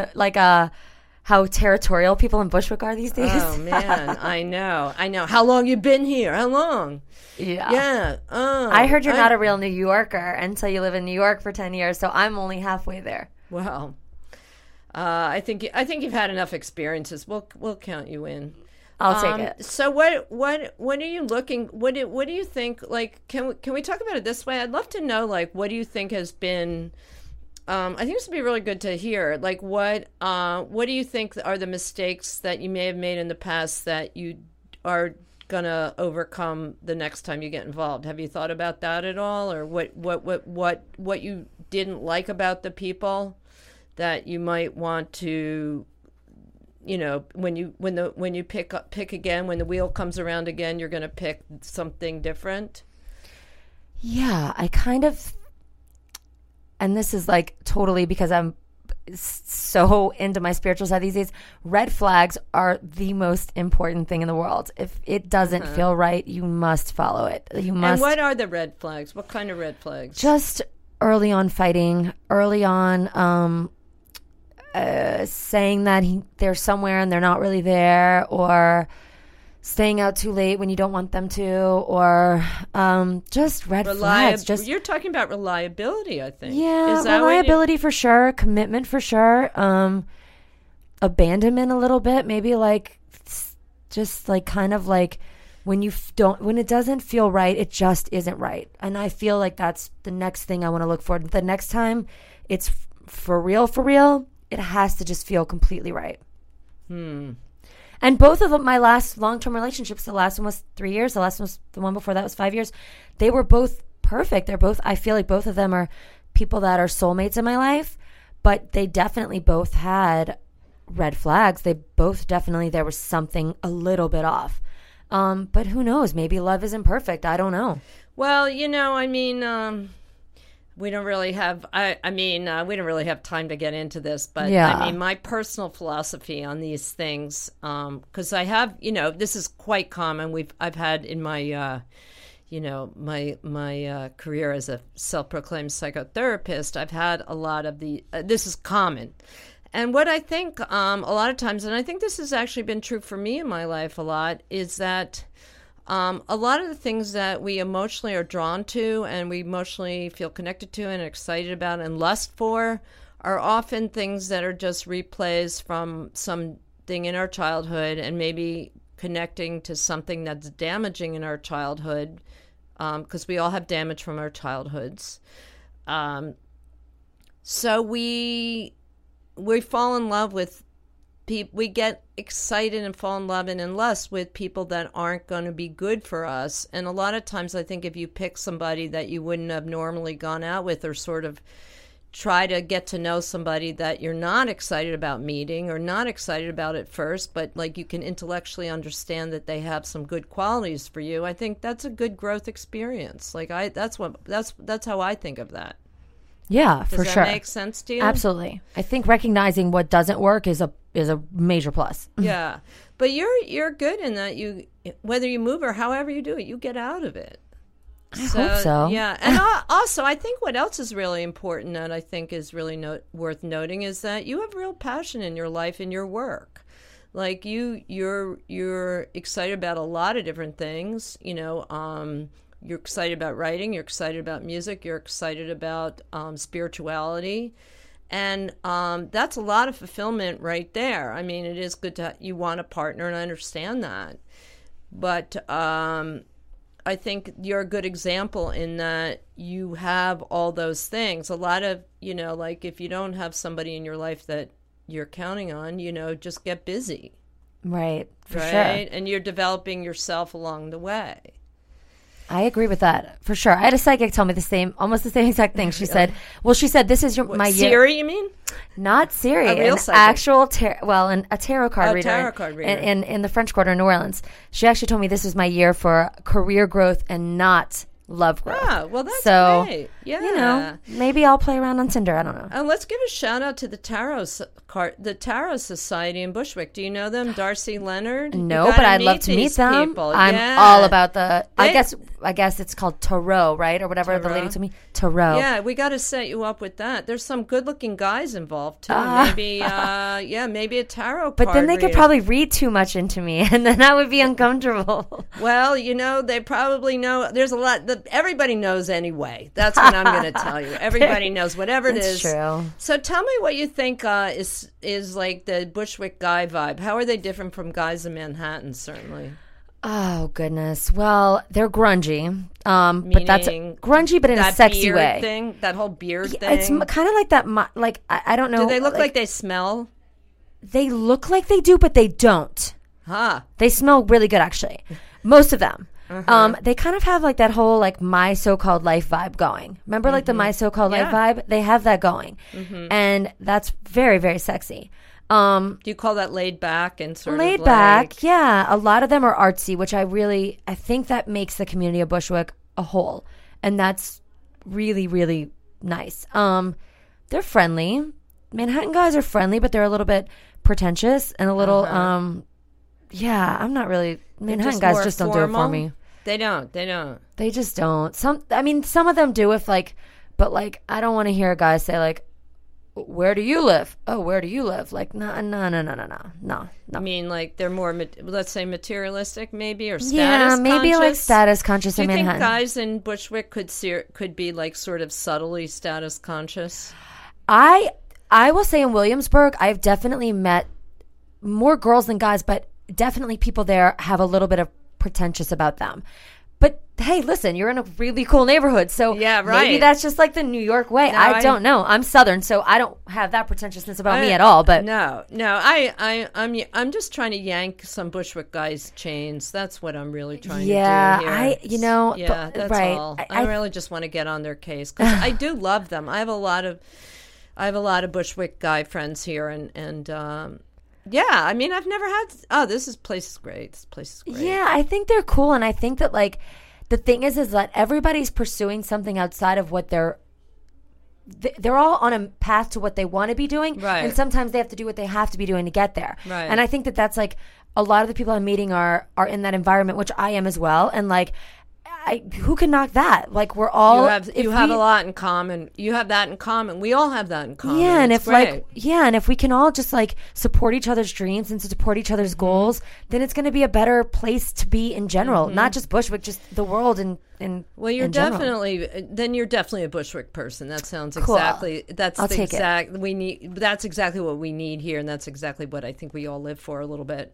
how territorial people in Bushwick are these days? Oh man, I know. How long you been here? How long? Yeah. Yeah. I heard you're not a real New Yorker until you live in New York for 10 years, so I'm only halfway there. Well, I think you've had enough experiences. We'll count you in. I'll take it. So what are you looking? What do you think? Like, can we talk about it this way? I'd love to know. Like, what do you think has been? I think this would be really good to hear. Like, what do you think are the mistakes that you may have made in the past that you are gonna overcome the next time you get involved? Have you thought about that at all, or what you didn't like about the people that you might want to? You know, when you pick again, when the wheel comes around again, you're going to pick something different. Yeah, I kind of, and this is like totally because I'm so into my spiritual side these days. Red flags are the most important thing in the world. If it doesn't feel right, you must follow it. You must. And what are the red flags? What kind of red flags? Just early on fighting, early on, saying that they're somewhere and they're not really there, or staying out too late when you don't want them to, or just red flags. Just You're talking about reliability, I think. yeah, Is that what reliability for sure, commitment for sure, abandonment a little bit, maybe like just like kind of like when when it doesn't feel right, it just isn't right. And I feel like that's the next thing I want to look for. The next time it's for real, it has to just feel completely right. And both of my last long-term relationships, the last one was 3 years, the one before that was 5 years. They were both perfect. I feel like both of them are people that are soulmates in my life, but they definitely both had red flags. They both definitely, there was something a little bit off. But who knows? Maybe love isn't perfect. I don't know. Well, I mean, we don't really have. We don't really have time to get into this, but Yeah. I mean, my personal philosophy on these things, because I have, this is quite common. I've had in my, my career as a self-proclaimed psychotherapist, I've had a lot of this is common. And what I think a lot of times, and I think this has actually been true for me in my life a lot, is that a lot of the things that we emotionally are drawn to and we emotionally feel connected to and excited about and lust for are often things that are just replays from something in our childhood, and maybe connecting to something that's damaging in our childhood, because we all have damage from our childhoods. So we fall in love with people. We get excited and fall in love and in lust with people that aren't going to be good for us. And a lot of times I think if you pick somebody that you wouldn't have normally gone out with, or sort of try to get to know somebody that you're not excited about meeting or not excited about at first, but like you can intellectually understand that they have some good qualities for you, I think that's a good growth experience. Like that's how I think of that. Yeah, for sure. Does that make sense to you? Absolutely. I think recognizing what doesn't work is a major plus. Yeah, but you're good in that. You, whether you move or however you do it, you get out of it. I hope so. Yeah, and also I think what else is really important that I think is really worth noting is that you have real passion in your life and your work. Like you're excited about a lot of different things. You're excited about writing, you're excited about music, you're excited about spirituality. And that's a lot of fulfillment right there. I mean, it is good you want a partner, and I understand that. But I think you're a good example in that you have all those things. A lot of, like if you don't have somebody in your life that you're counting on, just get busy. Right, for right? sure. And you're developing yourself along the way. I agree with that, for sure. I had a psychic tell me almost the same exact thing. She said, this is my year. Siri, you mean? Not Siri. A real an psychic. actual, a tarot card reader. Tarot card reader. In the French Quarter in New Orleans. She actually told me this is my year for career growth and not love growth. Ah, well, that's great. Yeah. Maybe I'll play around on Tinder. I don't know. And let's give a shout out to the Tarot Society in Bushwick. Do you know them? Darcy Leonard? No, but I'd love to meet them. People. I'm all about I guess it's called tarot, right? Or whatever the lady told me. Tarot. Yeah, we got to set you up with that. There's some good-looking guys involved too. Maybe a tarot card. But then they could reader. probably read too much into me, and then I would be uncomfortable. Well, they probably know. There's a lot. Everybody knows anyway. That's what I'm going to tell you. Everybody knows whatever it is. That's true. So tell me what you think is like the Bushwick guy vibe. How are they different from guys in Manhattan? Certainly. Oh goodness. Well, they're grungy. But that's grungy, but in a sexy beard way. Thing, that whole beard thing. It's kind of like that. Like I don't know. Do they look like they smell? They look like they do, but they don't. Huh. They smell really good, actually. Most of them. They kind of have like that whole like My So-Called Life vibe going. Remember like the My So-Called Life vibe? They have that going. And that's very, very sexy. Do you call that laid back and sort laid of back? Yeah. A lot of them are artsy, which I think that makes the community of Bushwick a whole. And that's really, really nice. They're friendly. Manhattan guys are friendly, but they're a little bit pretentious and a little, I'm not really, Manhattan guys just don't do it for me. They don't. They just don't. Some of them do if like, but like, I don't want to hear a guy say like, where do you live? Oh, where do you live? Like, no. I mean, like they're more, let's say, materialistic, maybe, or status Yeah, maybe like conscious? status conscious Do in you think Manhattan. guys in Bushwick could be like sort of subtly status conscious? I will say in Williamsburg, I've definitely met more girls than guys, but definitely people there have a little bit of pretentious about them. But hey, listen, you're in a really cool neighborhood, so Yeah, maybe right. that's just like the New York way. No, I don't know. I'm Southern, so I don't have that pretentiousness about me I- at all. But no, I'm just trying to yank some Bushwick guys' chains. That's what I'm really trying Yeah, to do here. but- That's right. all. I- I really just want to get on their case because I do love them. I have a lot of Bushwick guy friends here, and yeah, I mean, I've never had. Oh, place is great. This place is great. yeah, I think they're cool, and I think that like the thing is that everybody's pursuing something outside of what they're all on a path to what they want to be doing, Right. and sometimes they have to do what they have to be doing to get there. Right. And I think that that's like a lot of the people I'm meeting are in that environment, which I am as well. And like, who can knock that? Like, we're all You have a lot in common. You have that in common. We all have that in common. Yeah, and It's if like great. and if we can all just like support each other's dreams and support each other's goals, then it's going to be a better place to be in general, not just Bushwick, just the world and Well, you're in general. definitely a Bushwick person. That sounds Cool. exactly. I'll take it. We need. That's exactly what we need here, and that's exactly what I think we all live for a little bit.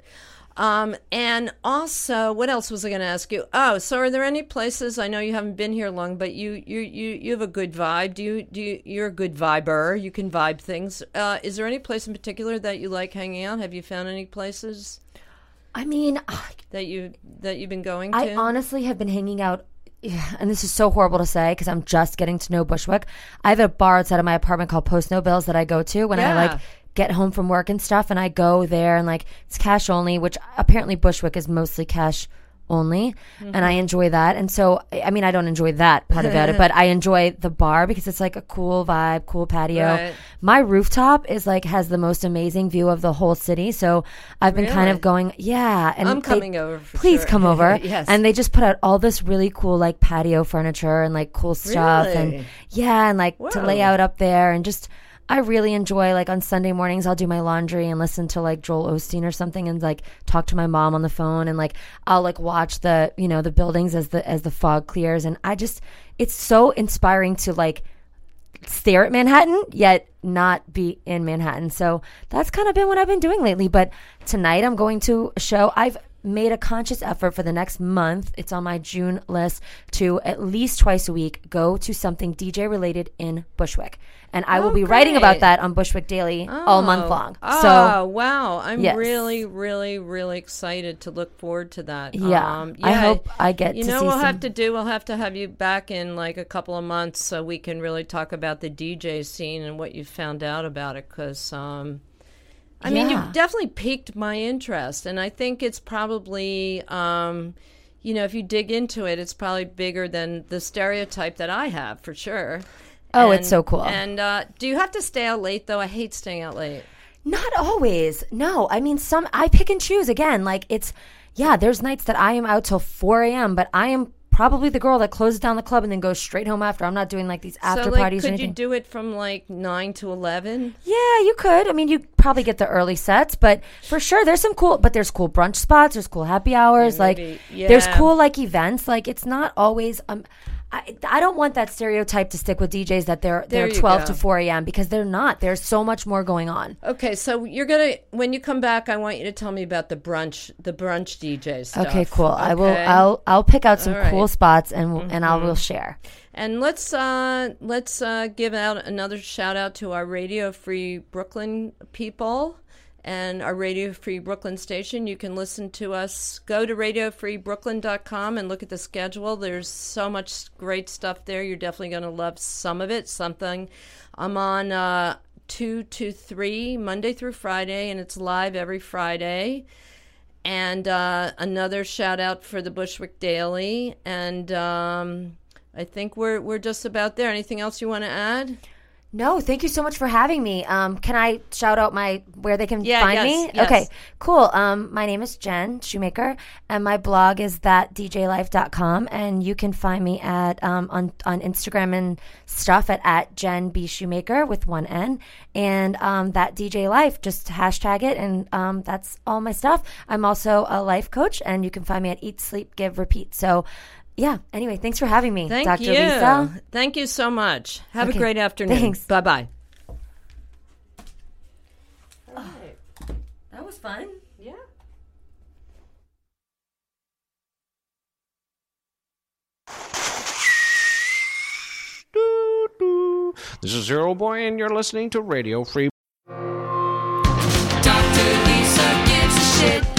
And also, what else was I going to ask you? Oh, so are there any places? I know you haven't been here long, but you have a good vibe. You're a good viber. You can vibe things. Is there any place in particular that you like hanging out? Have you found any places I mean, that you've been going to? I honestly have been hanging out, and this is so horrible to say because I'm just getting to know Bushwick. I have a bar outside of my apartment called Post No Bills that I go to when I Yeah. like get home from work and stuff, and I go there and like it's cash only, which apparently Bushwick is mostly cash only, and I enjoy that. And so, I mean, I don't enjoy that part about it, but I enjoy the bar because it's like a cool vibe, cool patio. Right. My rooftop is like has the most amazing view of the whole city, so I've been kind Really? of going, and I'm they- coming over. For Please sure. come over. Yes. And they just put out all this really cool like patio furniture and like cool stuff Really? and and like to lay Whoa. out up there and just I really enjoy like on Sunday mornings I'll do my laundry and listen to like Joel Osteen or something and like talk to my mom on the phone and like I'll like watch the the buildings as the fog clears and it's so inspiring to like stare at Manhattan yet not be in Manhattan. So that's kind of been what I've been doing lately. But tonight I'm going to a show. I've made a conscious effort for the next month. It's on my June list to at least twice a week go to something DJ related in Bushwick. And I will be writing about great. that on Bushwick Daily all month long. Oh, So wow. I'm Yes. really, really, really excited to look forward to that. Yeah. I hope I get to You know see what we'll some- have to do? We'll have to have you back in like a couple of months so we can really talk about the DJ scene and what you found out about it because, I mean, Yeah. you've definitely piqued my interest. And I think it's probably, if you dig into it, it's probably bigger than the stereotype that I have for sure. Oh, it's so cool. And do you have to stay out late, though? I hate staying out late. Not always. No, I mean, I pick and choose again. Like there's nights that I am out till 4 a.m., but I am probably the girl that closes down the club and then goes straight home after. I'm not doing like these after So, like, parties or could anything. you do it from like 9 to 11? Yeah, you could. I mean, you probably get the early sets, but for sure, there's cool brunch spots. There's cool happy hours. maybe. There's Yeah. cool like events. Like it's not always. I don't want that stereotype to stick with DJs that they're There you 12 go. to 4 a.m. because they're not. There's so much more going on. Okay, so when you come back, I want you to tell me about the brunch DJ stuff. Okay, cool. I will. Okay? I'll pick out some All right. cool spots and I will share. And let's give out another shout out to our Radio Free Brooklyn people and our Radio Free Brooklyn station. You can listen to us. Go to radiofreebrooklyn.com and look at the schedule. There's so much great stuff there. You're definitely going to love some of it. I'm on 2 to 3 Monday through Friday, and it's live every Friday. And another shout out for the Bushwick Daily. And I think we're just about there. Anything else you want to add? No, thank you so much for having me. Can I shout out where they can find yes, me? yes. Okay, cool. My name is Jen Shoemaker, and my blog is thatdjlife.com, and you can find me at on Instagram and stuff at Jen B Shoemaker with one N, and that DJ Life. Just hashtag it, and that's all my stuff. I'm also a life coach, and you can find me at Eat, Sleep, Give, Repeat. So. Yeah. Anyway, thanks for having me, Thank Dr. you. Lisa. Thank you so much. Have Okay. a great afternoon. Thanks. Bye-bye. That was fun. Yeah. This is Zero Boy, and you're listening to Radio Free. Dr. Lisa gives a shit.